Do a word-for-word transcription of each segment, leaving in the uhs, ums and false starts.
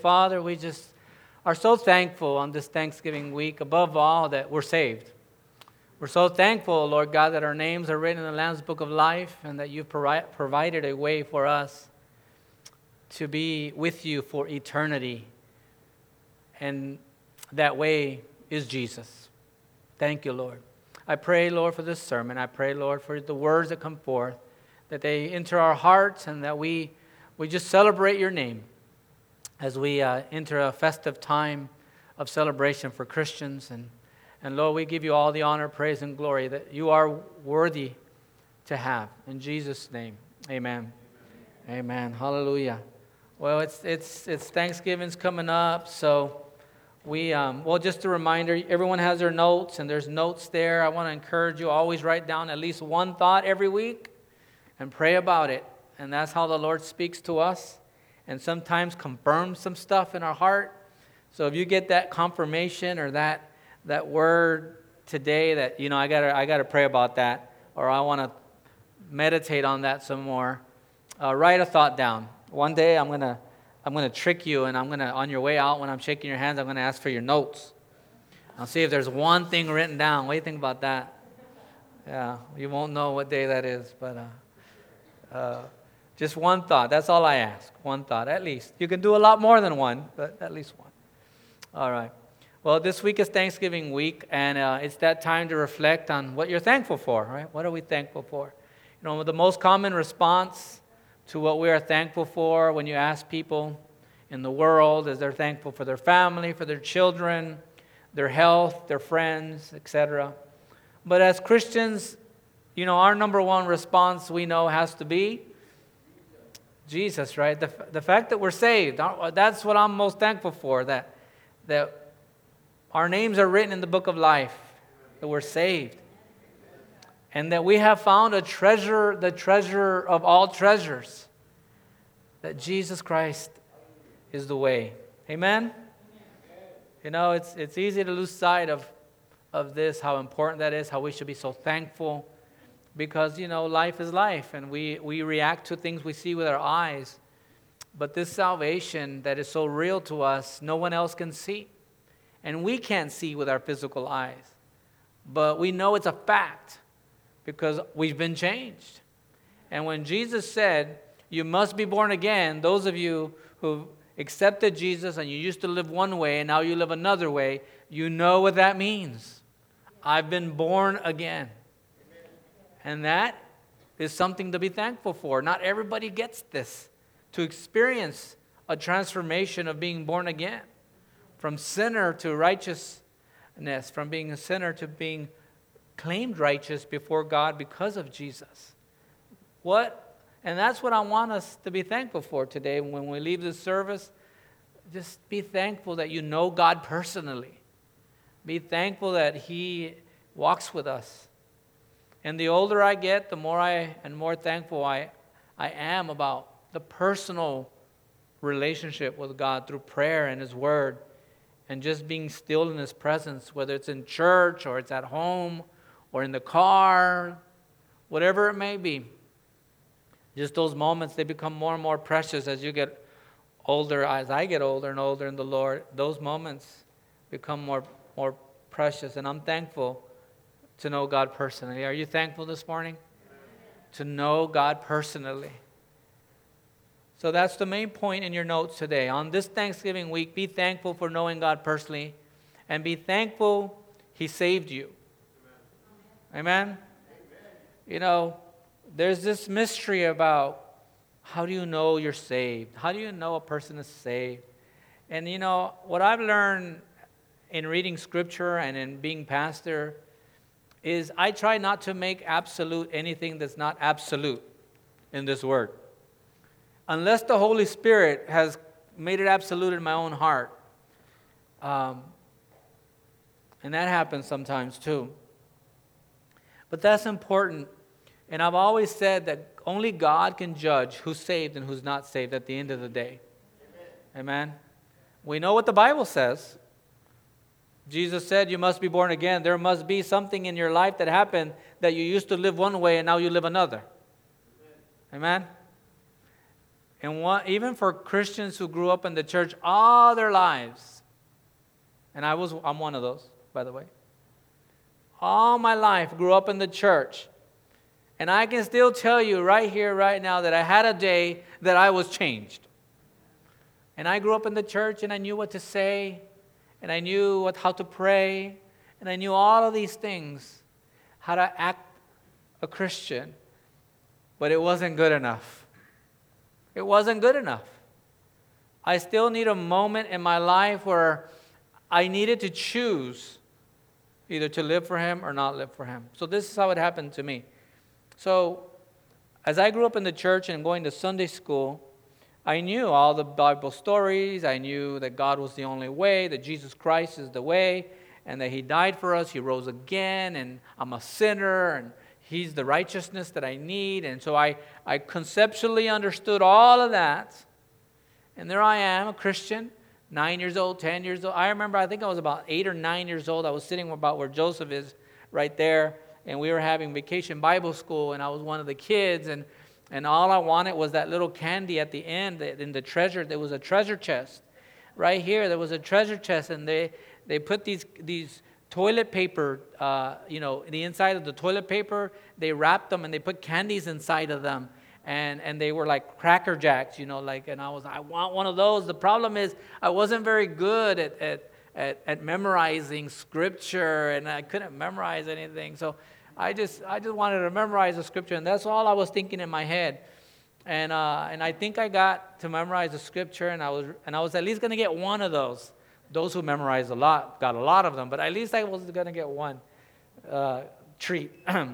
Father, we just are so thankful on this Thanksgiving week, above all, that we're saved. We're so thankful, Lord God, that our names are written in the Lamb's Book of Life and that you've provi- provided a way for us to be with you for eternity. And that way is Jesus. Thank you, Lord. I pray, Lord, for this sermon. I pray, Lord, for the words that come forth, that they enter our hearts and that we, we just celebrate your name as we uh, enter a festive time of celebration for Christians. And, and Lord, we give you all the honor, praise, and glory that you are worthy to have. In Jesus' name, amen. Amen. Amen. Hallelujah. Well, it's it's it's Thanksgiving's coming up, so we um, well, just a reminder, everyone has their notes, and there's notes there. I want to encourage you, always write down at least one thought every week and pray about it. And that's how the Lord speaks to us and sometimes confirms some stuff in our heart. So if you get that confirmation or that that word today that, you know, I gotta I gotta pray about that, or I want to meditate on that some more, uh, write a thought down. One day I'm gonna I'm gonna trick you, and I'm gonna on your way out when I'm shaking your hands, I'm gonna ask for your notes. I'll see if there's one thing written down. What do you think about that? Yeah, you won't know what day that is, but uh, uh, just one thought. That's all I ask. One thought, at least. You can do a lot more than one, but at least one. All right. Well, this week is Thanksgiving week, and uh, it's that time to reflect on what you're thankful for, right? What are we thankful for? You know, the most common response to what we are thankful for when you ask people in the world is they're thankful for their family, for their children, their health, their friends, et cetera. But as Christians, you know, our number one response we know has to be Jesus, right? The, the fact that we're saved, that's what I'm most thankful for, that, that our names are written in the book of life, that we're saved. And that we have found a treasure, the treasure of all treasures, that Jesus Christ is the way. Amen? You know, it's it's easy to lose sight of, of this, how important that is, how we should be so thankful. Because, you know, life is life, and we, we react to things we see with our eyes. But this salvation that is so real to us, no one else can see. And we can't see with our physical eyes. But we know it's a fact, because we've been changed. And when Jesus said, you must be born again, those of you who accepted Jesus and you used to live one way and now you live another way, you know what that means. I've been born again. And that is something to be thankful for. Not everybody gets this, to experience a transformation of being born again. From sinner to righteousness, from being a sinner to being claimed righteous before God because of Jesus. What? And that's what I want us to be thankful for today. When we leave this service, just be thankful that you know God personally. Be thankful that He walks with us. And the older I get, the more I and more thankful I, I am about the personal relationship with God through prayer and His Word, and just being still in His presence, whether it's in church or it's at home or in the car, whatever it may be. Just those moments, they become more and more precious as you get older, as I get older and older in the Lord. Those moments become more, more precious, and I'm thankful to know God personally. Are you thankful this morning? To know God personally. So that's the main point in your notes today. On this Thanksgiving week, be thankful for knowing God personally, and be thankful He saved you. Amen? Amen? You know, there's this mystery about how do you know you're saved? How do you know a person is saved? And you know, what I've learned in reading Scripture and in being pastor is I try not to make absolute anything that's not absolute in this word. Unless the Holy Spirit has made it absolute in my own heart. Um, and that happens sometimes too. But that's important. And I've always said that only God can judge who's saved and who's not saved at the end of the day. Amen? Amen? We know what the Bible says. Jesus said you must be born again. There must be something in your life that happened that you used to live one way and now you live another. Amen? Amen? And what, even for Christians who grew up in the church all their lives, and I was, I'm one of those, by the way. All my life grew up in the church. And I can still tell you right here, right now, that I had a day that I was changed. And I grew up in the church, and I knew what to say, and I knew what, how to pray, and I knew all of these things, how to act a Christian. But it wasn't good enough. It wasn't good enough. I still need a moment in my life where I needed to choose either to live for Him or not live for Him. So this is how it happened to me. So as I grew up in the church and going to Sunday school, I knew all the Bible stories. I knew that God was the only way, that Jesus Christ is the way, and that He died for us. He rose again, and I'm a sinner, and He's the righteousness that I need. And so I, I conceptually understood all of that. And there I am, a Christian, nine years old, ten years old. I remember, I think I was about eight or nine years old. I was sitting about where Joseph is right there, and we were having vacation Bible school, and I was one of the kids, and And all I wanted was that little candy at the end in the treasure. There was a treasure chest. Right here, there was a treasure chest, and they, they put these these toilet paper, uh, you know, the inside of the toilet paper, they wrapped them, and they put candies inside of them. And and they were like Cracker Jacks, you know, like, and I was, I want one of those. The problem is I wasn't very good at, at, at, at memorizing scripture, and I couldn't memorize anything. So I just I just wanted to memorize the scripture, and that's all I was thinking in my head. And uh, and I think I got to memorize the scripture, and I was and I was at least going to get one of those. Those who memorized a lot got a lot of them, but at least I was going to get one uh, treat.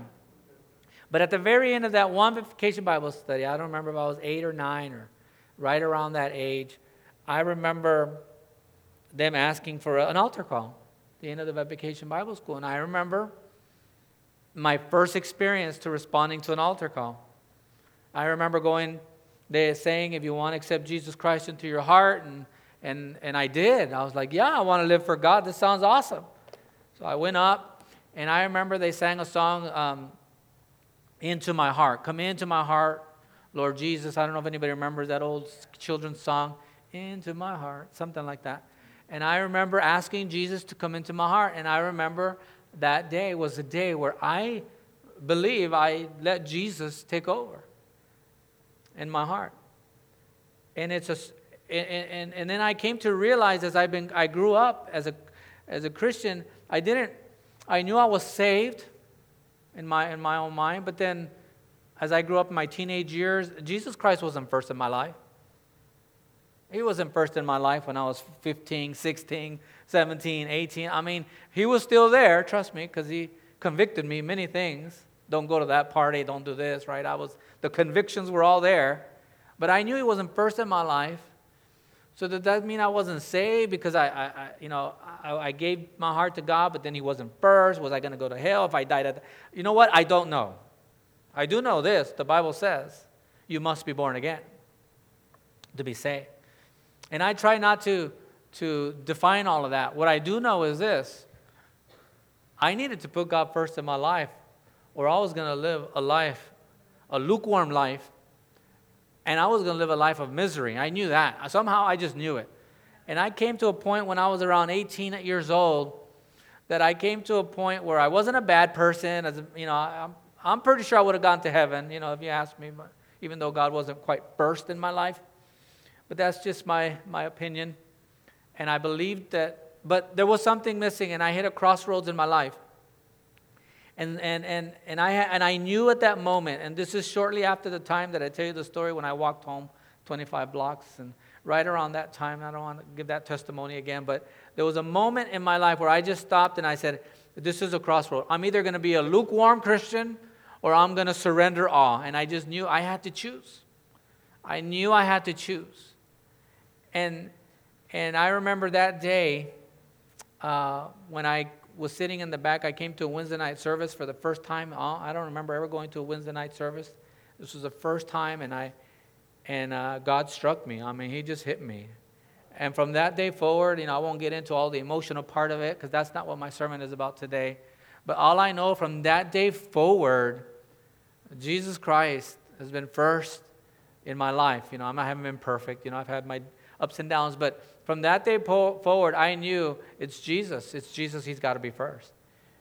But at the very end of that one vacation Bible study, I don't remember if I was eight or nine or right around that age, I remember them asking for an altar call at the end of the vacation Bible school, and I remember my first experience to responding to an altar call. I remember going, they saying, if you want to accept Jesus Christ into your heart, and and and I did. I was like, yeah, I want to live for God. This sounds awesome. So I went up, and I remember they sang a song, um, Into My Heart. Come into my heart, Lord Jesus. I don't know if anybody remembers that old children's song, Into My Heart, something like that. And I remember asking Jesus to come into my heart, and I remember that day was a day where I believe I let Jesus take over in my heart. And it's a, and, and, and then I came to realize as I've been, I grew up as a, as a Christian, I didn't, I knew I was saved in my, in my own mind, but then as I grew up in my teenage years, Jesus Christ wasn't first in my life. He wasn't first in my life when I was fifteen, sixteen, seventeen, eighteen. I mean, He was still there, trust me, because He convicted me many things. Don't go to that party, don't do this, right? I was, the convictions were all there. But I knew He wasn't first in my life. So does that mean I wasn't saved because I, I, I you know, I, I gave my heart to God, but then He wasn't first? Was I going to go to hell if I died at the, you know what? I don't know. I do know this. The Bible says you must be born again to be saved. And I try not to, to define all of that. What I do know is this. I needed to put God first in my life, or I was going to live a life, a lukewarm life, and I was going to live a life of misery. I knew that. Somehow I just knew it. And I came to a point when I was around eighteen years old that I came to a point where I wasn't a bad person. As you know, I'm, I'm pretty sure I would have gone to heaven, you know, if you asked me, even though God wasn't quite first in my life. But that's just my, my opinion. And I believed that, but there was something missing, and I hit a crossroads in my life. And and and and I and I knew at that moment, and this is shortly after the time that I tell you the story when I walked home twenty-five blocks, and right around that time, I don't want to give that testimony again, but there was a moment in my life where I just stopped and I said, this is a crossroad. I'm either going to be a lukewarm Christian or I'm going to surrender all. And I just knew I had to choose. I knew I had to choose. And and I remember that day uh, when I was sitting in the back. I came to a Wednesday night service for the first time. I don't remember ever going to a Wednesday night service. This was the first time, and I and uh, God struck me. I mean, He just hit me. And from that day forward, you know, I won't get into all the emotional part of it because that's not what my sermon is about today. But all I know from that day forward, Jesus Christ has been first in my life. You know, I haven't been perfect. You know, I've had my ups and downs. But from that day po- forward, I knew it's Jesus. It's Jesus. He's got to be first.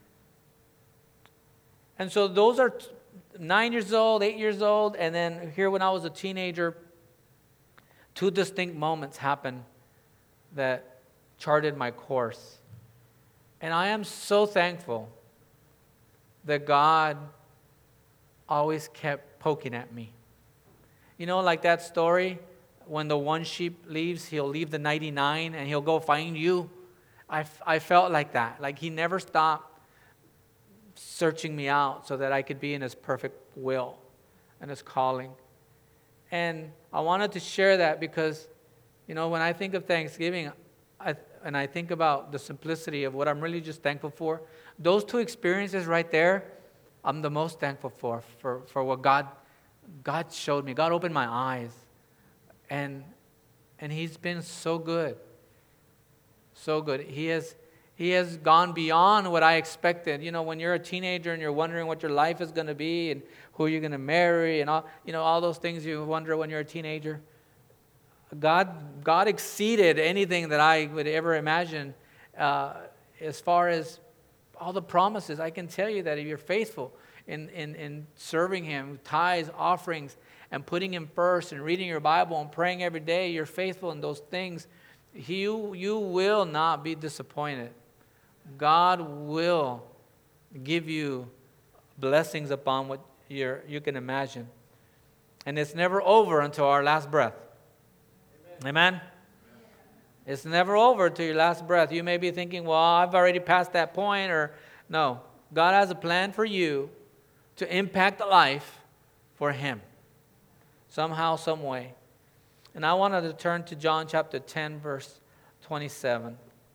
And so those are t- nine years old, eight years old, and then here when I was a teenager, two distinct moments happened that charted my course. And I am so thankful that God always kept poking at me. You know, like that story, when the one sheep leaves, he'll leave the ninety-nine and he'll go find you. I, I felt like that. Like he never stopped searching me out so that I could be in his perfect will and his calling. And I wanted to share that because, you know, when I think of Thanksgiving, I, and I think about the simplicity of what I'm really just thankful for, those two experiences right there, I'm the most thankful for, for, for what God, God showed me. God opened my eyes. And, and he's been so good. So good. He has, he has gone beyond what I expected. You know, when you're a teenager and you're wondering what your life is going to be and who you're going to marry and all, you know, all those things you wonder when you're a teenager. God, God exceeded anything that I would ever imagine uh, as far as all the promises. I can tell you that if you're faithful in, in, in serving him, tithes, offerings, and putting him first and reading your Bible and praying every day, you're faithful in those things, you, you will not be disappointed. God will give you blessings upon what you're, you can imagine. And it's never over until our last breath. Amen? Amen? It's never over till your last breath. You may be thinking, well, I've already passed that point, or no. God has a plan for you to impact a life for him. Somehow, some way. And I wanted to turn to John chapter ten, verse twenty-seven.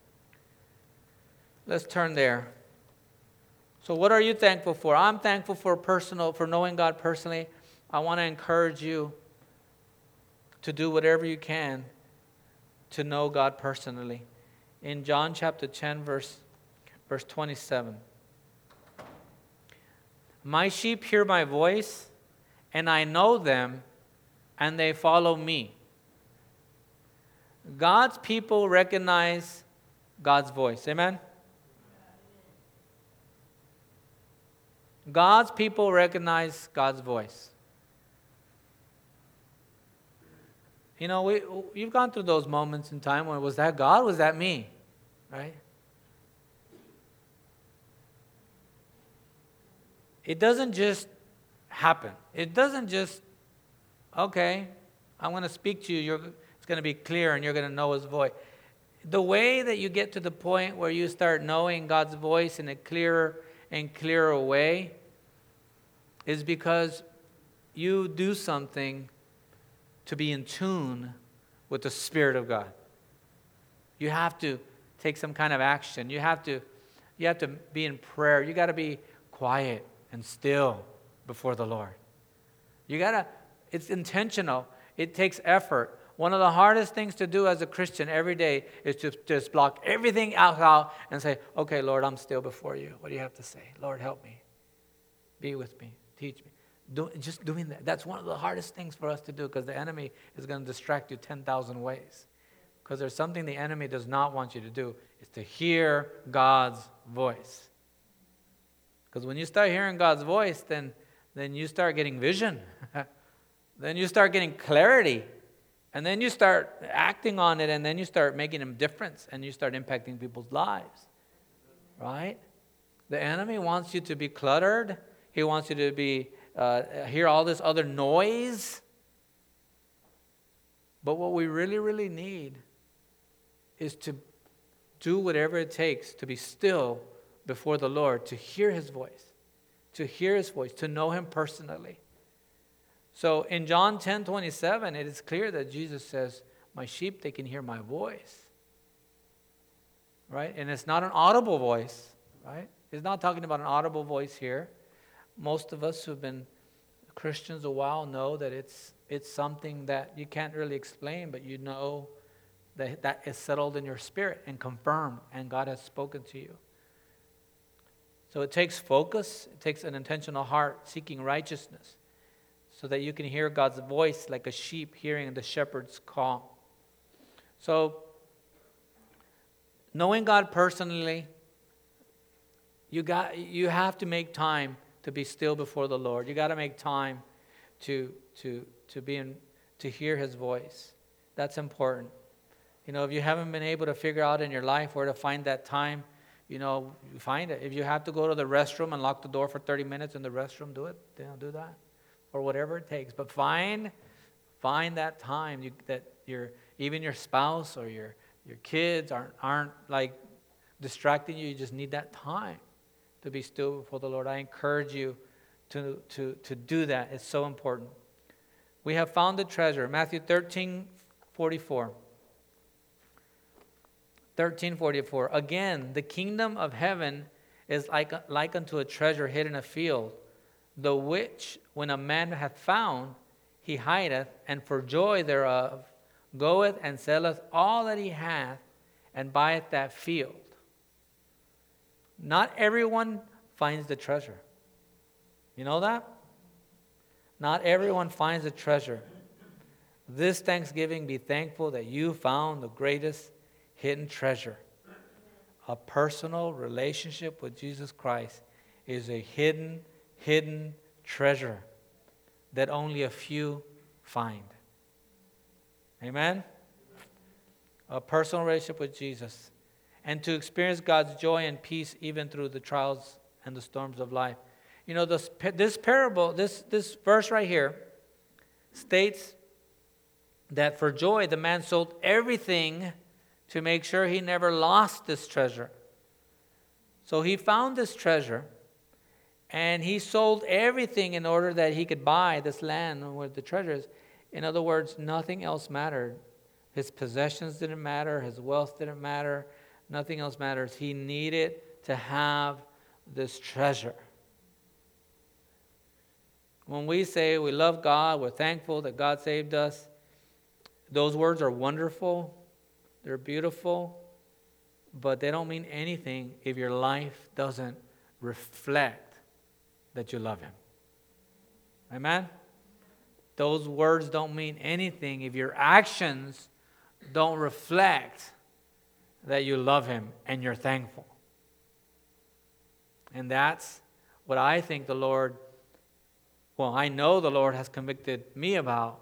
Let's turn there. So what are you thankful for? I'm thankful for personal, for knowing God personally. I want to encourage you to do whatever you can to know God personally. In John chapter ten, verse, verse twenty-seven. My sheep hear my voice, and I know them, and they follow me. God's people recognize God's voice. Amen? God's people recognize God's voice. You know, we, you've gone through those moments in time when was that God? Was that me? Right? It doesn't just happen. It doesn't just, okay, I'm going to speak to you. You're, it's going to be clear and you're going to know his voice. The way that you get to the point where you start knowing God's voice in a clearer and clearer way is because you do something to be in tune with the Spirit of God. You have to take some kind of action. You have to, you have to be in prayer. You got to be quiet and still before the Lord. You got to, it's intentional. It takes effort. One of the hardest things to do as a Christian every day is to just block everything else out and say, okay, Lord, I'm still before you. What do you have to say? Lord, help me. Be with me. Teach me. Do, just doing that. That's one of the hardest things for us to do because the enemy is going to distract you ten thousand ways. Because there's something the enemy does not want you to do is to hear God's voice. Because when you start hearing God's voice, then, then you start getting vision. Then you start getting clarity. And then you start acting on it, and then you start making a difference, and you start impacting people's lives. Right? The enemy wants you to be cluttered. He wants you to be uh, hear all this other noise. But what we really, really need is to do whatever it takes to be still before the Lord, to hear his voice, to hear his voice, to know him personally. So in John ten twenty-seven, it is clear that Jesus says, my sheep, they can hear my voice. Right? And it's not an audible voice, right? He's not talking about an audible voice here. Most of us who've been Christians a while know that it's it's something that you can't really explain, but you know that that is settled in your spirit and confirmed, and God has spoken to you. So it takes focus. It takes an intentional heart seeking righteousness. so that you can hear God's voice like a sheep hearing the shepherd's call. So, knowing God personally, you got you have to make time to be still before the Lord. You got to make time to to to be in, to hear His voice. That's important. You know, if you haven't been able to figure out in your life where to find that time, you know, you find it. If you have to go to the restroom and lock the door for thirty minutes in the restroom, do it. You know, do that, or whatever it takes. But find find that time you, that your even your spouse or your your kids aren't aren't like distracting you. You just need that time to be still before the Lord. I encourage you to to to do that. It's so important. We have found the treasure. Matthew thirteen forty-four. thirteen forty-four. Again, the kingdom of heaven is like, like unto a treasure hid in a field, the which when a man hath found, he hideth, and for joy thereof goeth and selleth all that he hath, and buyeth that field. Not everyone finds the treasure. You know that? Not everyone finds the treasure. This Thanksgiving, be thankful that you found the greatest hidden treasure. A personal relationship with Jesus Christ is a hidden, hidden treasure that only a few find. Amen? A personal relationship with Jesus. And to experience God's joy and peace even through the trials and the storms of life. You know, this, this parable, this, this verse right here states that for joy the man sold everything to make sure he never lost this treasure. So he found this treasure, and he sold everything in order that he could buy this land where the treasure is. In other words, nothing else mattered. His possessions didn't matter. His wealth didn't matter. Nothing else matters. He needed to have this treasure. When we say we love God, we're thankful that God saved us, those words are wonderful. They're beautiful, but they don't mean anything if your life doesn't reflect that you love Him. Amen? Those words don't mean anything if your actions don't reflect that you love Him and you're thankful. And that's what I think the Lord, well, I know the Lord has convicted me about.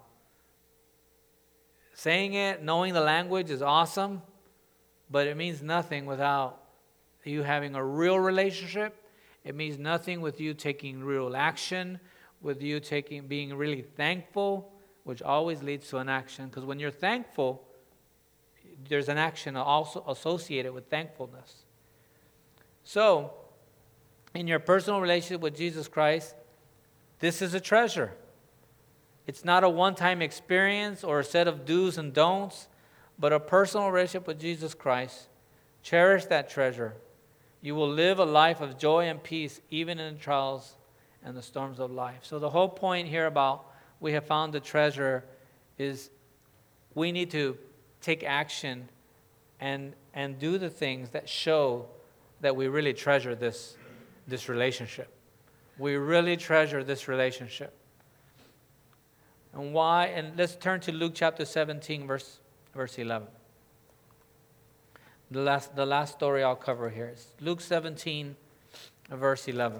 Saying it, knowing the language is awesome, but it means nothing without you having a real relationship. It means nothing with you taking real action, with you taking being really thankful, which always leads to an action. Because when you're thankful, there's an action also associated with thankfulness. So, in your personal relationship with Jesus Christ, this is a treasure. It's not a one-time experience or a set of do's and don'ts, but a personal relationship with Jesus Christ. Cherish that treasure. You will live a life of joy and peace even in the trials and the storms of life. So the whole point here about we have found the treasure is we need to take action and, and do the things that show that we really treasure this, this relationship. We really treasure this relationship. And why? And let's turn to Luke chapter seventeen, verse, verse eleven. The last, the last story I'll cover here is Luke seventeen, verse eleven.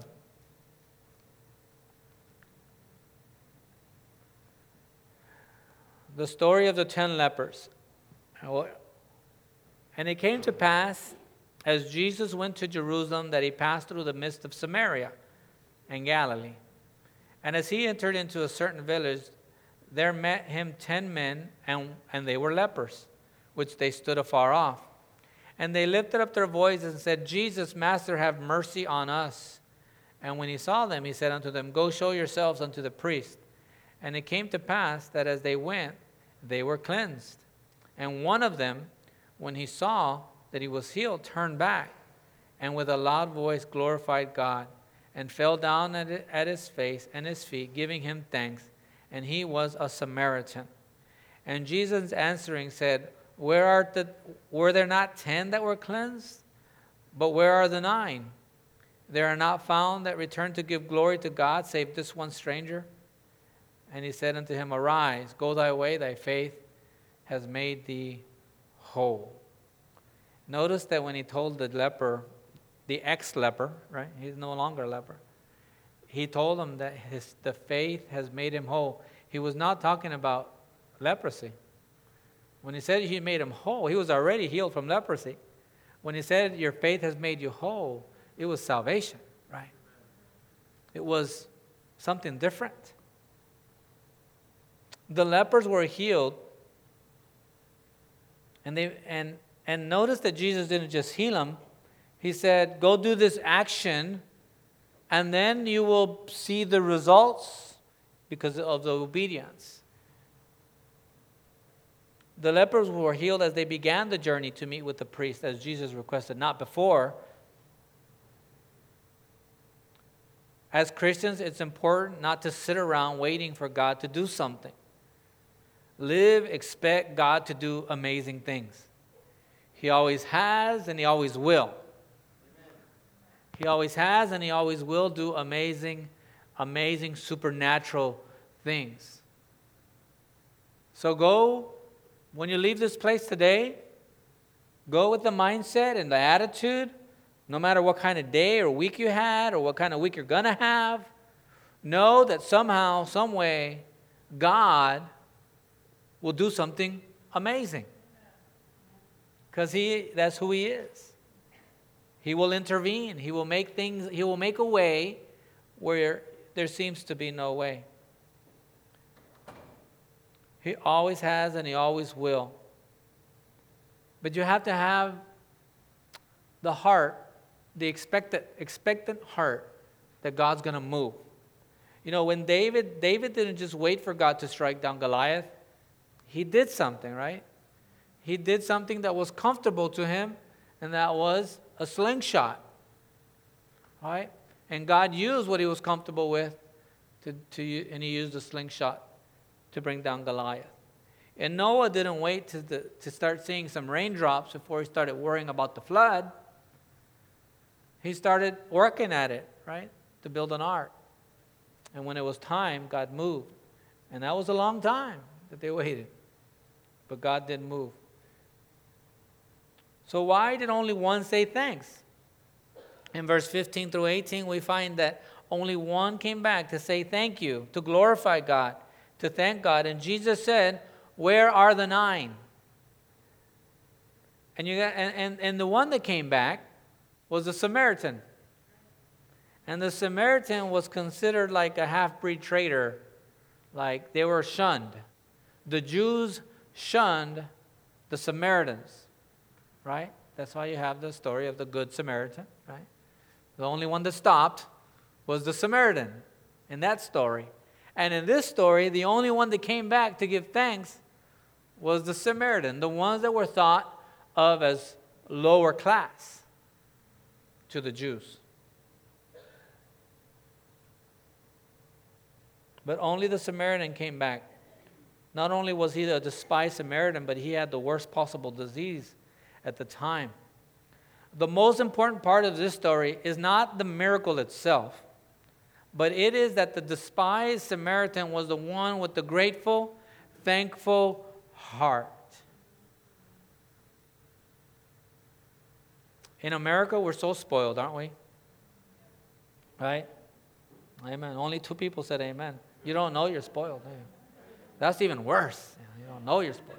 The story of the ten lepers. And it came to pass, as Jesus went to Jerusalem, that he passed through the midst of Samaria and Galilee. And as he entered into a certain village, there met him ten men, and, and they were lepers, which they stood afar off. And they lifted up their voices and said, Jesus, Master, have mercy on us. And when he saw them, he said unto them, Go show yourselves unto the priest. And it came to pass that as they went, they were cleansed. And one of them, when he saw that he was healed, turned back, and with a loud voice glorified God, and fell down at, it, at his face and his feet, giving him thanks. And he was a Samaritan. And Jesus answering said, Where are the, were there not ten that were cleansed? But where are the nine? There are not found that returned to give glory to God, save this one stranger. And he said unto him, Arise, go thy way, thy faith has made thee whole. Notice that when he told the leper, the ex-leper, right? He's no longer a leper. He told him that his, the faith has made him whole. He was not talking about leprosy. When he said he made him whole, he was already healed from leprosy. When he said your faith has made you whole, it was salvation, right? It was something different. The lepers were healed, and they and and notice that Jesus didn't just heal them. He said, go do this action, and then you will see the results because of the obedience. The lepers were healed as they began the journey to meet with the priest, as Jesus requested, not before. As Christians, it's important not to sit around waiting for God to do something. Live, expect God to do amazing things. He always has and He always will. He always has and He always will do amazing, amazing supernatural things. So go, when you leave this place today, go with the mindset and the attitude, no matter what kind of day or week you had or what kind of week you're going to have, know that somehow, some way, God will do something amazing. Because he that's who He is. He will intervene. He will make things, He will make a way where there seems to be no way. He always has and He always will. But you have to have the heart, the expectant, expectant heart that God's going to move. You know, when David, David didn't just wait for God to strike down Goliath. He did something, right? He did something that was comfortable to him, and that was a slingshot. All right? And God used what he was comfortable with, to, to, and He used a slingshot to bring down Goliath. And Noah didn't wait to, the, to start seeing some raindrops before he started worrying about the flood. He started working at it, right, to build an ark. And when it was time, God moved. And that was a long time that they waited. But God didn't move. So why did only one say thanks? In verse fifteen through eighteen, we find that only one came back to say thank you, to glorify God, to thank God. And Jesus said, where are the nine? And, you got, and, and, and the one that came back was the Samaritan. And the Samaritan was considered like a half-breed traitor. Like they were shunned. The Jews shunned the Samaritans. Right? That's why you have the story of the Good Samaritan. Right? The only one that stopped was the Samaritan in that story. And in this story, the only one that came back to give thanks was the Samaritan, the ones that were thought of as lower class to the Jews. But only the Samaritan came back. Not only was he a despised Samaritan, but he had the worst possible disease at the time. The most important part of this story is not the miracle itself, but it is that the despised Samaritan was the one with the grateful, thankful heart. In America, we're so spoiled, aren't we? Right? Amen. Only two people said amen. You don't know you're spoiled. Do you? That's even worse. You don't know you're spoiled.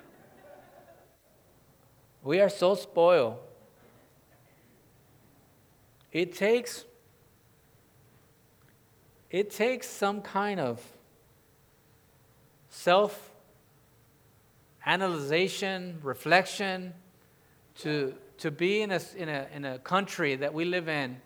We are so spoiled. It takes, it takes some kind of self-analyzation, reflection to, to be in a, in, a, in a country that we live in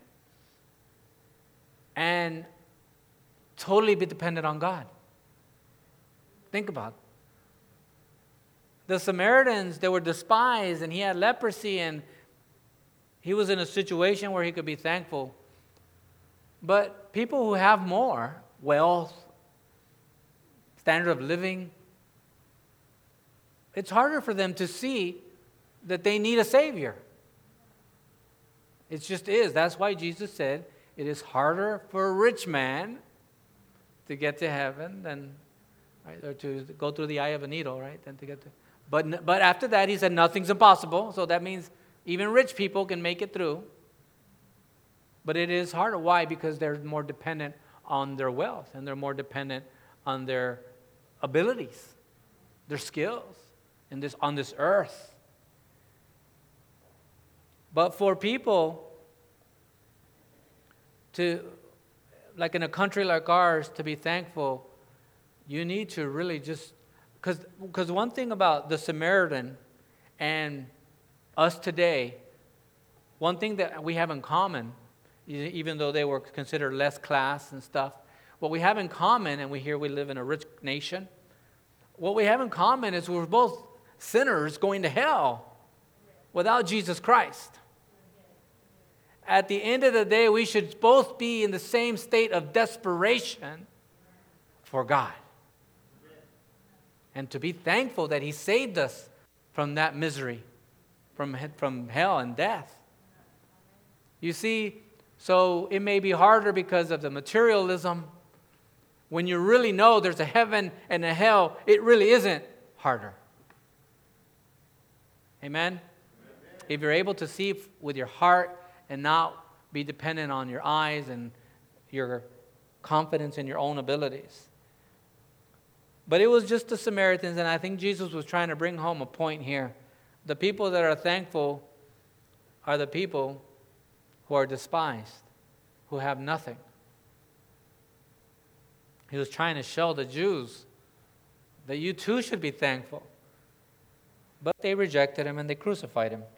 and totally be dependent on God. Think about it. The Samaritans, they were despised, and he had leprosy, and he was in a situation where he could be thankful. But people who have more wealth, standard of living, it's harder for them to see that they need a Savior. It just is. That's why Jesus said it is harder for a rich man to get to heaven than right? Or to go through the eye of a needle, right? Than to get to. But but after that, he said nothing's impossible. So that means even rich people can make it through. But it is harder. Why? Because they're more dependent on their wealth, and they're more dependent on their abilities, their skills in this on this earth. But for people to, like in a country like ours, to be thankful, you need to really just, because because one thing about the Samaritan and us today, one thing that we have in common, even though they were considered less class and stuff, what we have in common, and we hear we live in a rich nation, what we have in common is we're both sinners going to hell without Jesus Christ. At the end of the day, we should both be in the same state of desperation for God. And to be thankful that He saved us from that misery, from, from hell and death. You see, so it may be harder because of the materialism. When you really know there's a heaven and a hell, it really isn't harder. Amen? Amen. If you're able to see with your heart and not be dependent on your eyes and your confidence in your own abilities. But it was just the Samaritans, and I think Jesus was trying to bring home a point here. The people that are thankful are the people who are despised, who have nothing. He was trying to show the Jews that you too should be thankful. But they rejected Him and they crucified Him.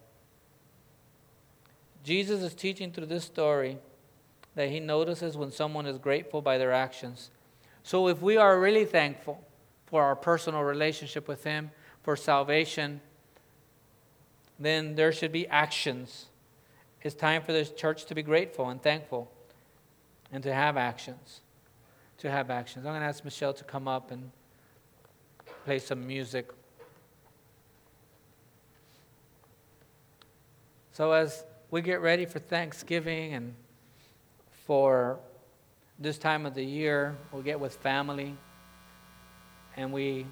Jesus is teaching through this story that He notices when someone is grateful by their actions. So if we are really thankful for our personal relationship with Him, for salvation, then there should be actions. It's time for this church to be grateful and thankful and to have actions. To have actions. I'm going to ask Michelle to come up and play some music. So as we get ready for Thanksgiving and for this time of the year, we get with family and we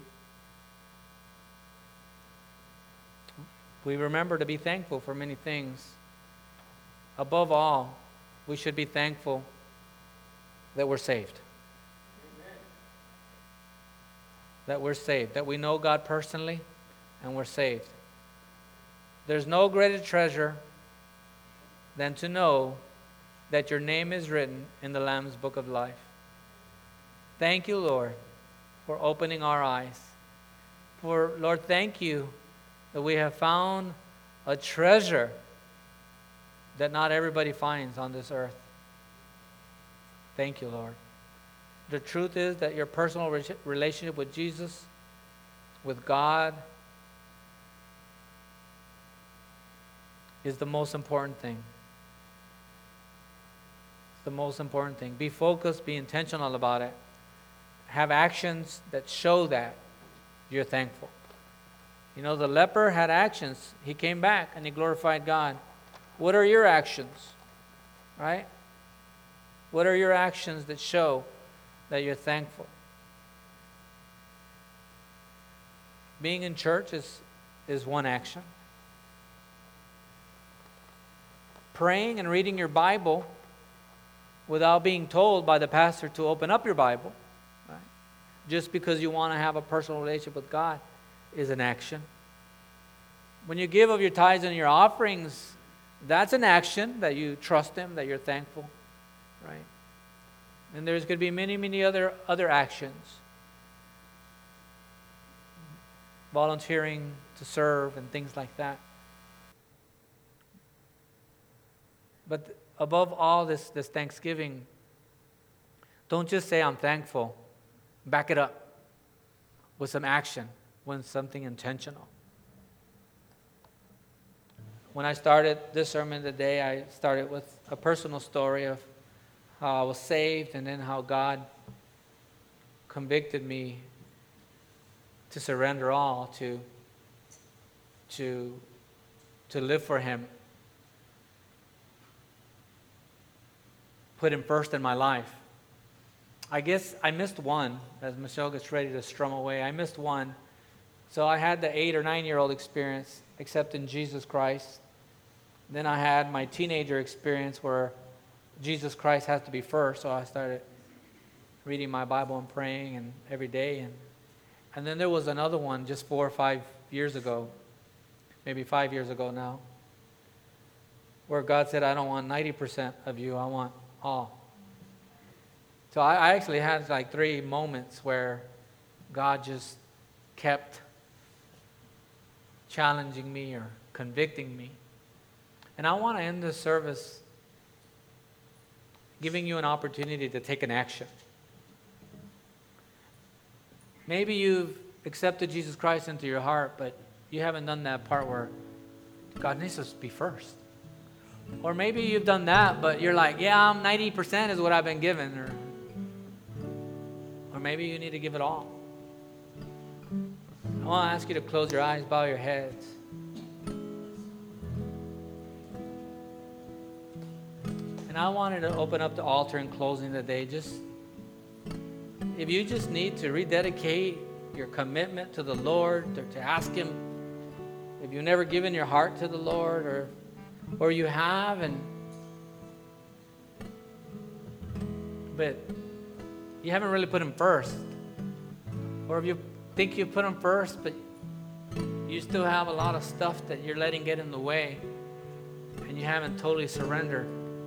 we remember to be thankful for many things. Above all, we should be thankful that we're saved. Amen. That we're saved, that we know God personally and we're saved. There's no greater treasure than to know that your name is written in the Lamb's Book of Life. Thank you, Lord, for opening our eyes. For, Lord, thank you that we have found a treasure that not everybody finds on this earth. Thank you, Lord. The truth is that your personal relationship with Jesus, with God, is the most important thing. It's the most important thing. Be focused, be intentional about it. Have actions that show that you're thankful. You know, the leper had actions. He came back and he glorified God. What are your actions? Right? What are your actions that show that you're thankful? Being in church is, is one action. Praying and reading your Bible without being told by the pastor to open up your Bible, right? Just because you want to have a personal relationship with God, is an action. When you give of your tithes and your offerings, that's an action that you trust Him, that you're thankful, right? And there's going to be many, many other other actions. Volunteering to serve and things like that. But above all this, this Thanksgiving, don't just say I'm thankful. Back it up with some action, with something intentional. When I started this sermon today, I started with a personal story of how I was saved and then how God convicted me to surrender all, to, to, to live for Him. Put Him first in my life. I guess I missed one as Michelle gets ready to strum away. I missed one. So I had the eight or nine-year-old experience accepting Jesus Christ. Then I had my teenager experience where Jesus Christ has to be first. So I started reading my Bible and praying and every day. And, and then there was another one just four or five years ago, maybe five years ago now, where God said, I don't want ninety percent of you, I want all. So I, I actually had like three moments where God just kept challenging me or convicting me. And I want to end this service giving you an opportunity to take an action. Maybe you've accepted Jesus Christ into your heart, but you haven't done that part where God needs to be first. Or maybe you've done that, but you're like, yeah, I'm ninety percent is what I've been given. Or, or maybe you need to give it all. I want to ask you to close your eyes, bow your heads. And I wanted to open up the altar in closing today. Just, if you just need to rededicate your commitment to the Lord, to, to ask Him, if you've never given your heart to the Lord, or or you have, and but you haven't really put Him first, or if you think you put Him first, but you still have a lot of stuff that you're letting get in the way, and you haven't totally surrendered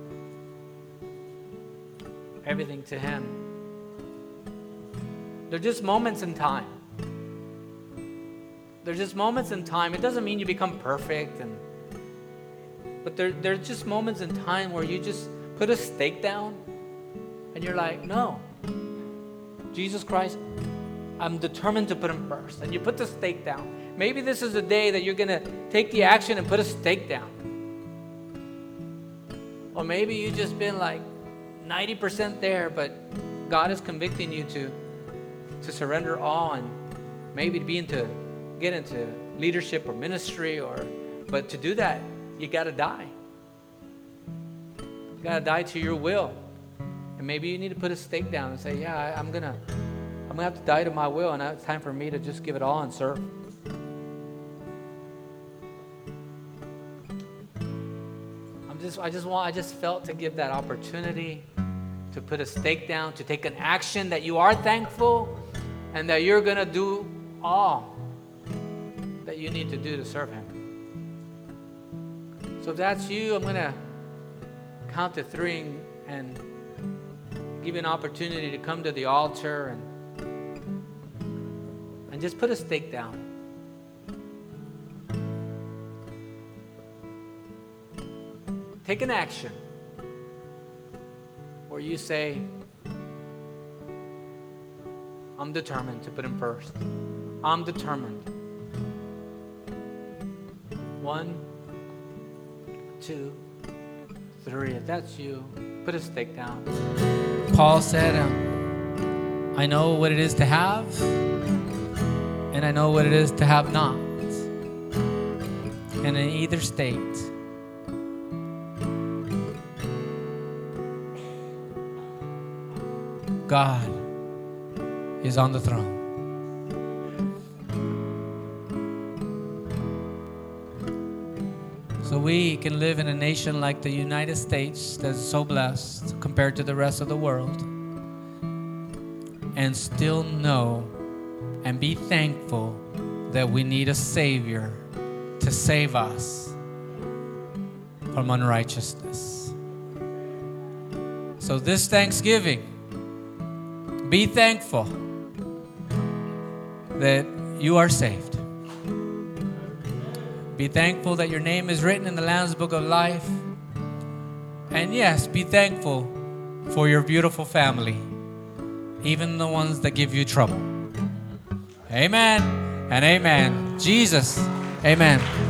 everything to Him. They're just moments in time. They're just moments in time. It doesn't mean you become perfect, and but they're, they're just moments in time where you just put a stake down and you're like, no, Jesus Christ, I'm determined to put Him first. And you put the stake down. Maybe this is the day that you're going to take the action and put a stake down. Or maybe you've just been like ninety percent there, but God is convicting you to, to surrender all and maybe to be into, get into leadership or ministry, or, but to do that, you got to die. You got to die to your will. And maybe you need to put a stake down and say, yeah, I, I'm going to I'm going to have to die to my will, and now it's time for me to just give it all and serve. I'm just I just want I just felt to give that opportunity to put a stake down, to take an action that you are thankful and that you're going to do all that you need to do to serve Him. So if that's you, I'm going to count to three and give you an opportunity to come to the altar and and just put a stake down. Take an action where you say, I'm determined to put Him first. I'm determined. One, two, three. If that's you, put a stake down. Paul said, um, I know what it is to have, and I know what it is to have not. And in either state, God is on the throne. So we can live in a nation like the United States that's so blessed compared to the rest of the world, and still know and be thankful that we need a Savior to save us from unrighteousness. So this Thanksgiving, be thankful that you are saved. Be thankful that your name is written in the Lamb's Book of Life. And yes, be thankful for your beautiful family, even the ones that give you trouble. Amen and amen. Jesus, amen.